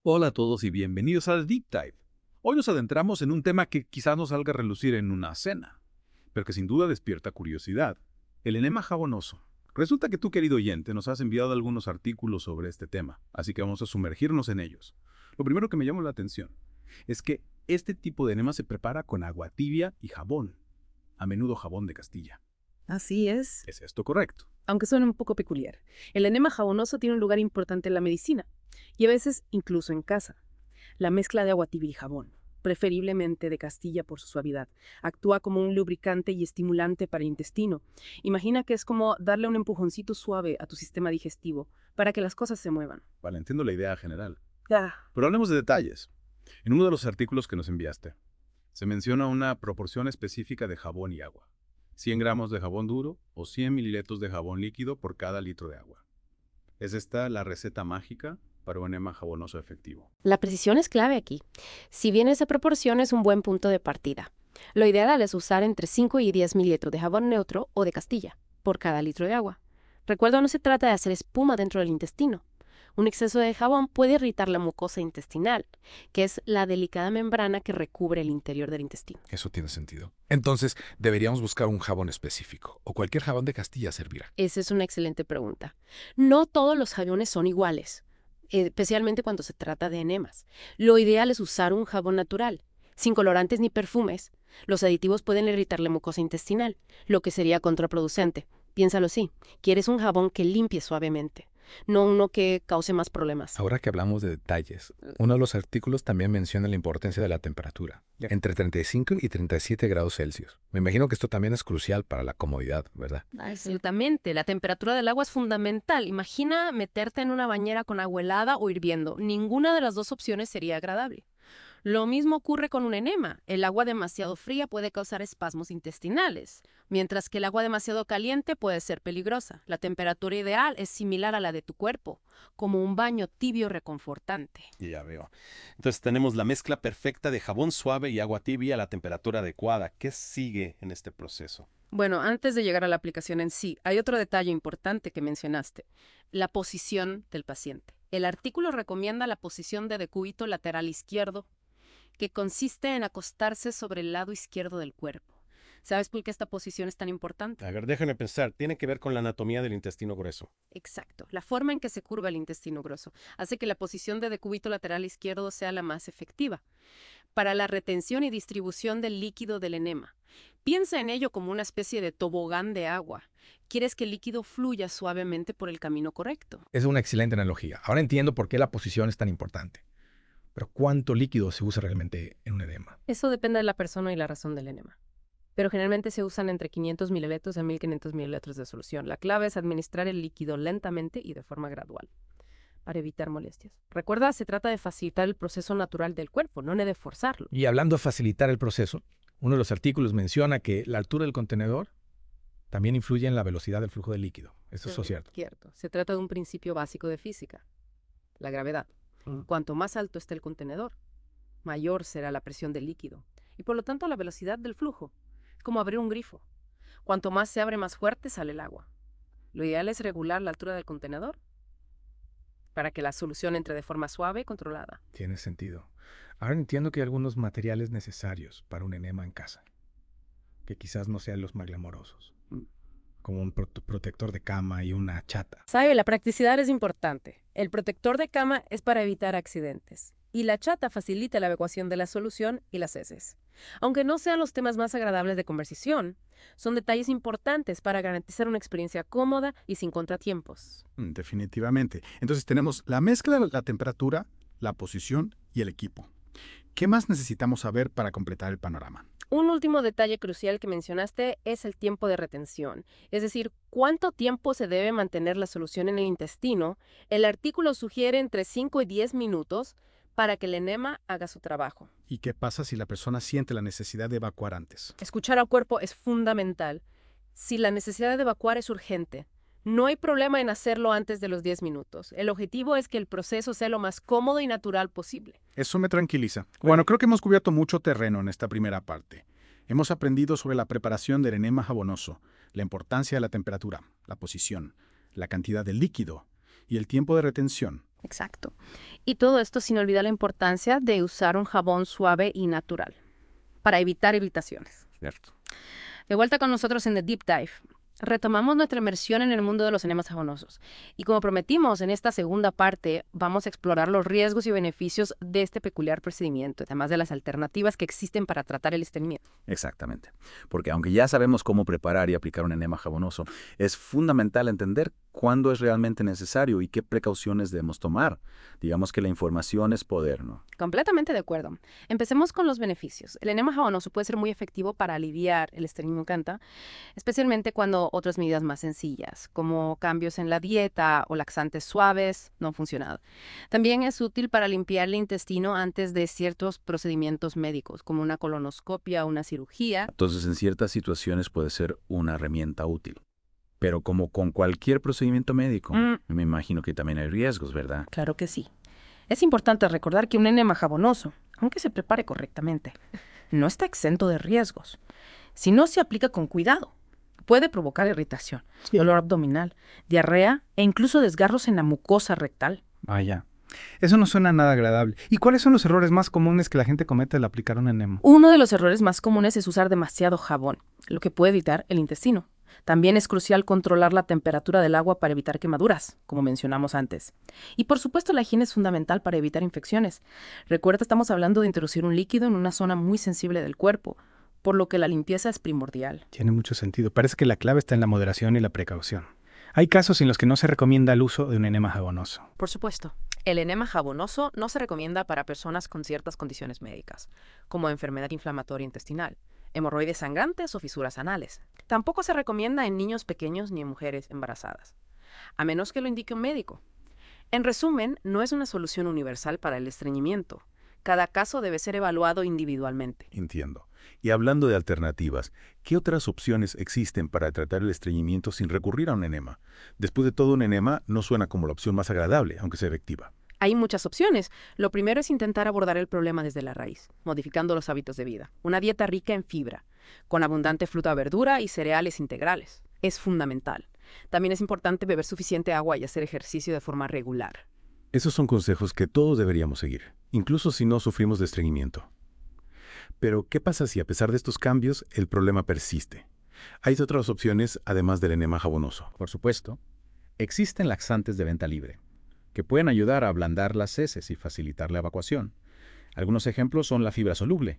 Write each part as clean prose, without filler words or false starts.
Hola a todos y bienvenidos al Deep Dive. Hoy nos adentramos en un tema que quizás no salga a relucir en una cena, pero que sin duda despierta curiosidad. El enema jabonoso. Resulta que tú, querido oyente, nos has enviado algunos artículos sobre este tema, así que vamos a sumergirnos en ellos. Lo primero que me llamó la atención es que este tipo de enema se prepara con agua tibia y jabón, a menudo jabón de Castilla. Así es, ¿Es esto correcto? aunque suena un poco peculiar. El enema jabonoso tiene un lugar importante en la medicina, y a veces incluso en casa. La mezcla de agua tibia y jabón, preferiblemente de Castilla por su suavidad, actúa como un lubricante y estimulante para el intestino. Imagina que es como darle un empujoncito suave a tu sistema digestivo para que las cosas se muevan. Vale, entiendo la idea general. Ah, Pero hablemos de detalles. En uno de los artículos que nos enviaste, se menciona una proporción específica de jabón y agua. 100 gramos de jabón duro o 100 mililitros de jabón líquido por cada litro de agua. ¿Es esta la receta mágica para un enema jabonoso efectivo? La precisión es clave aquí. Si bien esa proporción es un buen punto de partida. Lo ideal es usar entre 5 y 10 mililitros de jabón neutro o de Castilla por cada litro de agua. Recuerda, no se trata de hacer espuma dentro del intestino. Un exceso de jabón puede irritar la mucosa intestinal, que es la delicada membrana que recubre el interior del intestino. Eso tiene sentido. Entonces, deberíamos buscar un jabón específico, o cualquier jabón de Castilla servirá. Esa es una excelente pregunta. No todos los jabones son iguales, especialmente cuando se trata de enemas. Lo ideal es usar un jabón natural, sin colorantes ni perfumes. Los aditivos pueden irritar la mucosa intestinal, lo que sería contraproducente. Piénsalo así, quieres un jabón que limpie suavemente, no uno que cause más problemas. Ahora que hablamos de detalles, uno de los artículos también menciona la importancia de la temperatura, entre 35 y 37 grados Celsius. Me imagino que esto también es crucial para la comodidad, ¿verdad? Absolutamente, la temperatura del agua es fundamental. Imagina meterte en una bañera con agua helada o hirviendo. Ninguna de las dos opciones sería agradable. Lo mismo ocurre con un enema. El agua demasiado fría puede causar espasmos intestinales, mientras que el agua demasiado caliente puede ser peligrosa. La temperatura ideal es similar a la de tu cuerpo, como un baño tibio reconfortante. Ya veo. Entonces tenemos la mezcla perfecta de jabón suave y agua tibia a la temperatura adecuada. ¿Qué sigue en este proceso? bueno, antes de llegar a la aplicación en sí, hay otro detalle importante que mencionaste, la posición del paciente. El artículo recomienda la posición de decúbito lateral izquierdo, que consiste en acostarse sobre el lado izquierdo del cuerpo. ¿Sabes por qué esta posición es tan importante? A ver, déjenme pensar. Tiene que ver con la anatomía del intestino grueso. Exacto. La forma en que se curva el intestino grueso hace que la posición de decúbito lateral izquierdo sea la más efectiva para la retención y distribución del líquido del enema. Piensa en ello como una especie de tobogán de agua. Quieres que el líquido fluya suavemente por el camino correcto. Es una excelente analogía. Ahora entiendo por qué la posición es tan importante. Pero ¿cuánto líquido se usa realmente en un edema? Eso depende de la persona y la razón del enema. Pero generalmente se usan entre 500 mililitros a 1500 mililitros de solución. La clave es administrar el líquido lentamente y de forma gradual, para evitar molestias. Recuerda, se trata de facilitar el proceso natural del cuerpo, no de forzarlo. Y hablando de facilitar el proceso, uno de los artículos menciona que la altura del contenedor también influye en la velocidad del flujo de líquido. ¿Eso es cierto? Cierto. Se trata de un principio básico de física, la gravedad. Cuanto más alto esté el contenedor, mayor será la presión del líquido y por lo tanto la velocidad del flujo. Es como abrir un grifo. Cuanto más se abre, más fuerte sale el agua. Lo ideal es regular la altura del contenedor para que la solución entre de forma suave y controlada. Tiene sentido. Ahora entiendo que hay algunos materiales necesarios para un enema en casa, que quizás no sean los más glamorosos, como un protector de cama y una chata. Sabe, la practicidad es importante. El protector de cama es para evitar accidentes y la chata facilita la evacuación de la solución y las heces. Aunque no sean los temas más agradables de conversación, son detalles importantes para garantizar una experiencia cómoda y sin contratiempos. Definitivamente. Entonces tenemos la mezcla de la temperatura, la posición y el equipo. ¿Qué más necesitamos saber para completar el panorama? Un último detalle crucial que mencionaste es el tiempo de retención, es decir, cuánto tiempo se debe mantener la solución en el intestino. El artículo sugiere entre 5 y 10 minutos para que el enema haga su trabajo. ¿Y qué pasa si la persona siente la necesidad de evacuar antes? Escuchar al cuerpo es fundamental. Si la necesidad de evacuar es urgente, no hay problema en hacerlo antes de los 10 minutos. El objetivo es que el proceso sea lo más cómodo y natural posible. Eso me tranquiliza. Bueno, creo que hemos cubierto mucho terreno en esta primera parte. Hemos aprendido sobre la preparación del enema jabonoso, la importancia de la temperatura, la posición, la cantidad de líquido y el tiempo de retención. Exacto. Y todo esto sin olvidar la importancia de usar un jabón suave y natural para evitar irritaciones. Cierto. De vuelta con nosotros en The Deep Dive. Retomamos nuestra inmersión en el mundo de los enemas jabonosos. Y como prometimos, en esta segunda parte vamos a explorar los riesgos y beneficios de este peculiar procedimiento, además de las alternativas que existen para tratar el estreñimiento. Exactamente. Porque aunque ya sabemos cómo preparar y aplicar un enema jabonoso, es fundamental entender cuándo es realmente necesario y qué precauciones debemos tomar. Digamos que la información es poder, ¿no? Completamente de acuerdo. Empecemos con los beneficios. El enema jabonoso puede ser muy efectivo para aliviar el estreñimiento, especialmente cuando otras medidas más sencillas, como cambios en la dieta o laxantes suaves, no han funcionado. También es útil para limpiar el intestino antes de ciertos procedimientos médicos, como una colonoscopia o una cirugía. Entonces, en ciertas situaciones puede ser una herramienta útil. Pero como con cualquier procedimiento médico, me imagino que también hay riesgos, ¿verdad? Claro que sí. Es importante recordar que un enema jabonoso, aunque se prepare correctamente, no está exento de riesgos. Si no se aplica con cuidado, puede provocar irritación, dolor abdominal, diarrea e incluso desgarros en la mucosa rectal. Vaya. Eso no suena nada agradable. ¿Y cuáles son los errores más comunes que la gente comete al aplicar un enema? Uno de los errores más comunes es usar demasiado jabón, lo que puede irritar el intestino. También es crucial controlar la temperatura del agua para evitar quemaduras, como mencionamos antes. Y por supuesto la higiene es fundamental para evitar infecciones. Recuerda, estamos hablando de introducir un líquido en una zona muy sensible del cuerpo, por lo que la limpieza es primordial. Tiene mucho sentido. Parece que la clave está en la moderación y la precaución. Hay casos en los que no se recomienda el uso de un enema jabonoso. Por supuesto. El enema jabonoso no se recomienda para personas con ciertas condiciones médicas, como enfermedad inflamatoria intestinal, hemorroides sangrantes o fisuras anales. Tampoco se recomienda en niños pequeños ni en mujeres embarazadas, a menos que lo indique un médico. En resumen, no es una solución universal para el estreñimiento. Cada caso debe ser evaluado individualmente. Entiendo. Y hablando de alternativas, ¿qué otras opciones existen para tratar el estreñimiento sin recurrir a un enema? Después de todo, un enema no suena como la opción más agradable, aunque sea efectiva. Hay muchas opciones. Lo primero es intentar abordar el problema desde la raíz, modificando los hábitos de vida. Una dieta rica en fibra, con abundante fruta, verdura y cereales integrales. Es fundamental. También es importante beber suficiente agua y hacer ejercicio de forma regular. Esos son consejos que todos deberíamos seguir, incluso si no sufrimos de estreñimiento. Pero, ¿qué pasa si a pesar de estos cambios el problema persiste? ¿Hay otras opciones además del enema jabonoso? Por supuesto, existen laxantes de venta libre, que pueden ayudar a ablandar las heces y facilitar la evacuación. Algunos ejemplos son la fibra soluble,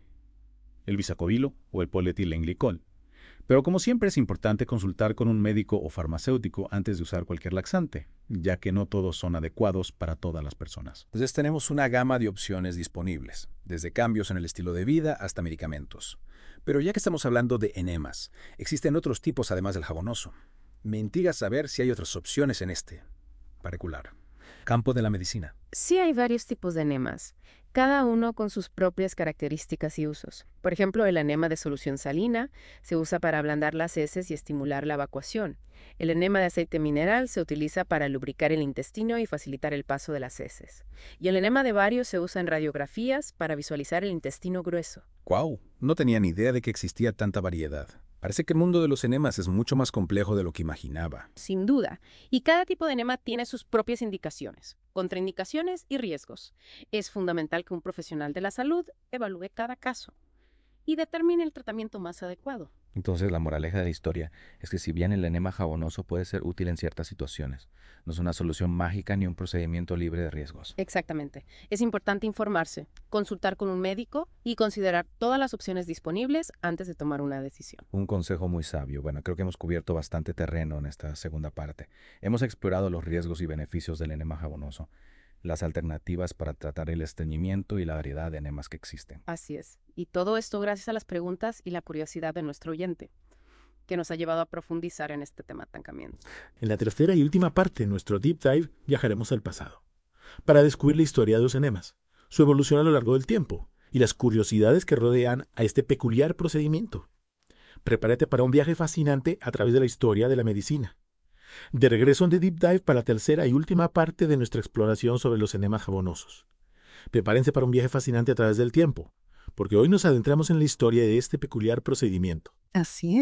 el bisacobilo o el polietilenglicol. Pero como siempre es importante consultar con un médico o farmacéutico antes de usar cualquier laxante, ya que no todos son adecuados para todas las personas. Entonces tenemos una gama de opciones disponibles, desde cambios en el estilo de vida hasta medicamentos. Pero ya que estamos hablando de enemas, existen otros tipos además del jabonoso. Me intriga saber si hay otras opciones en este particular campo de la medicina. Sí hay varios tipos de enemas, cada uno con sus propias características y usos. Por ejemplo, el enema de solución salina se usa para ablandar las heces y estimular la evacuación. El enema de aceite mineral se utiliza para lubricar el intestino y facilitar el paso de las heces. Y el enema de bario se usa en radiografías para visualizar el intestino grueso. ¡Guau! No tenía ni idea de que existía tanta variedad. Parece que el mundo de los enemas es mucho más complejo de lo que imaginaba. Sin duda. Y cada tipo de enema tiene sus propias indicaciones, contraindicaciones y riesgos. Es fundamental que un profesional de la salud evalúe cada caso y determine el tratamiento más adecuado. Entonces, la moraleja de la historia es que si bien el enema jabonoso puede ser útil en ciertas situaciones, no es una solución mágica ni un procedimiento libre de riesgos. Exactamente. Es importante informarse, consultar con un médico y considerar todas las opciones disponibles antes de tomar una decisión. Un consejo muy sabio. Bueno, creo que hemos cubierto bastante terreno en esta segunda parte. Hemos explorado los riesgos y beneficios del enema jabonoso, las alternativas para tratar el estreñimiento y la variedad de enemas que existen. Así es. Y todo esto gracias a las preguntas y la curiosidad de nuestro oyente, que nos ha llevado a profundizar en este tema tan cambiante. En la tercera y última parte de nuestro Deep Dive viajaremos al pasado, para descubrir la historia de los enemas, su evolución a lo largo del tiempo y las curiosidades que rodean a este peculiar procedimiento. Prepárate para un viaje fascinante a través de la historia de la medicina. De regreso en The Deep Dive para la tercera y última parte de nuestra exploración sobre los enemas jabonosos. Prepárense para un viaje fascinante a través del tiempo, porque hoy nos adentramos en la historia de este peculiar procedimiento. Así es.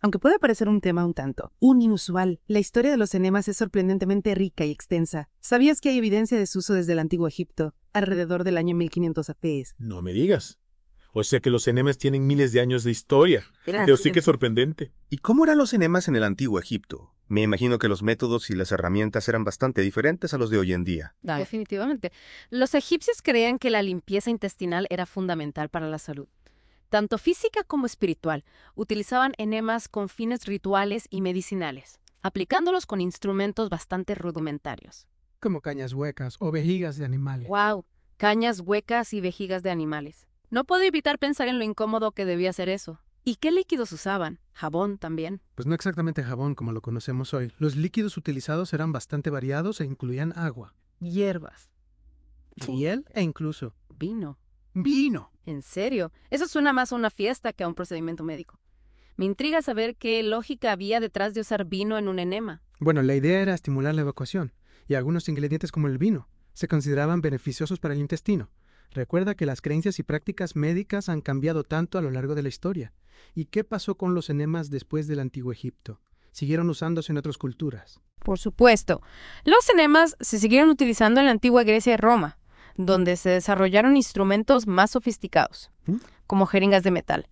Aunque puede parecer un tema un tanto inusual, la historia de los enemas es sorprendentemente rica y extensa. ¿Sabías que hay evidencia de su uso desde el Antiguo Egipto, alrededor del año 1500 a.C.? No me digas. O sea que los enemas tienen miles de años de historia. Pero sí que es sorprendente. ¿Y cómo eran los enemas en el Antiguo Egipto? Me imagino que los métodos y las herramientas eran bastante diferentes a los de hoy en día. Definitivamente. Los egipcios creían que la limpieza intestinal era fundamental para la salud, tanto física como espiritual. Utilizaban enemas con fines rituales y medicinales, aplicándolos con instrumentos bastante rudimentarios. Como cañas huecas o vejigas de animales. ¡Wow! Cañas huecas y vejigas de animales. No puedo evitar pensar en lo incómodo que debía ser eso. ¿Y qué líquidos usaban? ¿Jabón también? Pues no exactamente jabón como lo conocemos hoy. Los líquidos utilizados eran bastante variados e incluían agua, hierbas, miel e incluso vino. ¡Vino! ¿En serio? Eso suena más a una fiesta que a un procedimiento médico. Me intriga saber qué lógica había detrás de usar vino en un enema. Bueno, la idea era estimular la evacuación, y algunos ingredientes como el vino se consideraban beneficiosos para el intestino. Recuerda que las creencias y prácticas médicas han cambiado tanto a lo largo de la historia. ¿Y qué pasó con los enemas después del Antiguo Egipto? ¿Siguieron usándose en otras culturas? Por supuesto. Los enemas se siguieron utilizando en la antigua Grecia y Roma, donde se desarrollaron instrumentos más sofisticados, como jeringas de metal.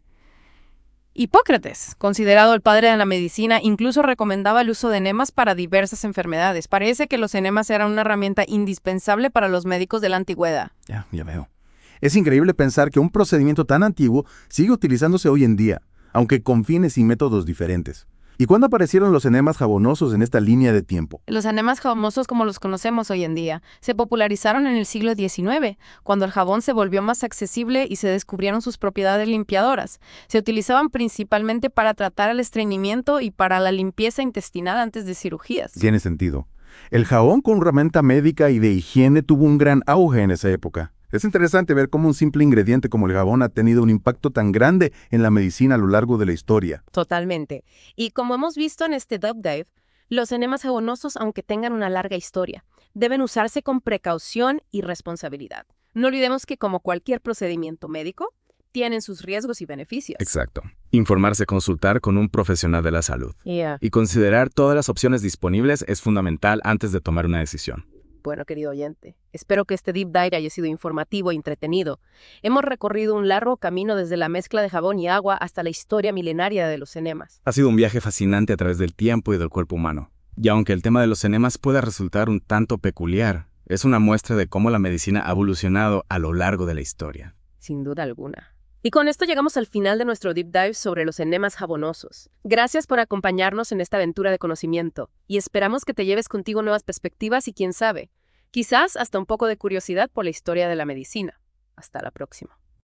Hipócrates, considerado el padre de la medicina, incluso recomendaba el uso de enemas para diversas enfermedades. Parece que los enemas eran una herramienta indispensable para los médicos de la antigüedad. Ya veo. Es increíble pensar que un procedimiento tan antiguo sigue utilizándose hoy en día, aunque con fines y métodos diferentes. ¿Y cuándo aparecieron los enemas jabonosos en esta línea de tiempo? Los enemas jabonosos como los conocemos hoy en día se popularizaron en el siglo XIX, cuando el jabón se volvió más accesible y se descubrieron sus propiedades limpiadoras. Se utilizaban principalmente para tratar el estreñimiento y para la limpieza intestinal antes de cirugías. Tiene sentido. El jabón como herramienta médica y de higiene tuvo un gran auge en esa época. Es interesante ver cómo un simple ingrediente como el jabón ha tenido un impacto tan grande en la medicina a lo largo de la historia. Totalmente. Y como hemos visto en este Deep Dive, los enemas jabonosos, aunque tengan una larga historia, deben usarse con precaución y responsabilidad. No olvidemos que, como cualquier procedimiento médico, tienen sus riesgos y beneficios. Exacto. Informarse, consultar con un profesional de la salud. Y considerar todas las opciones disponibles es fundamental antes de tomar una decisión. Bueno, querido oyente, espero que este Deep Dive haya sido informativo e entretenido. Hemos recorrido un largo camino desde la mezcla de jabón y agua hasta la historia milenaria de los enemas. Ha sido un viaje fascinante a través del tiempo y del cuerpo humano. Y aunque el tema de los enemas pueda resultar un tanto peculiar, es una muestra de cómo la medicina ha evolucionado a lo largo de la historia. Sin duda alguna. Y con esto llegamos al final de nuestro Deep Dive sobre los enemas jabonosos. Gracias por acompañarnos en esta aventura de conocimiento, y esperamos que te lleves contigo nuevas perspectivas y quién sabe, quizás hasta un poco de curiosidad por la historia de la medicina. Hasta la próxima.